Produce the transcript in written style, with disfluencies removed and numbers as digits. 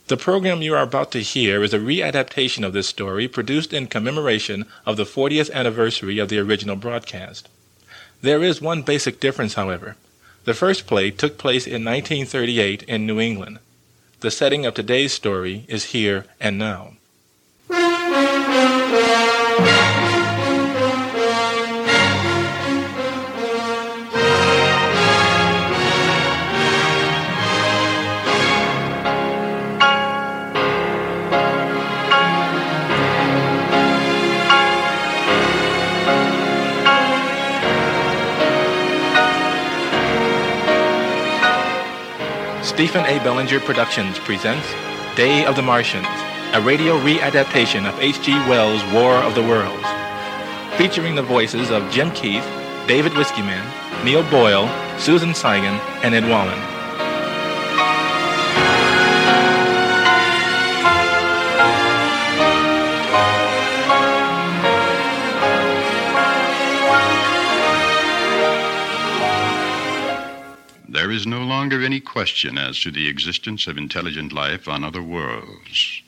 The program you are about to hear is a readaptation of this story produced in commemoration of the 40th anniversary of the original broadcast. There is one basic difference, however. The first play took place in 1938 in New England. The setting of today's story is here and now. Stephen A. Bellinger Productions presents Day of the Martians, a radio readaptation of H.G. Wells' War of the Worlds, featuring the voices of Jim Keith, David Whiskeyman, Neil Boyle, Susan Seigan, and Ed Wallen. There is no longer any question as to the existence of intelligent life on other worlds.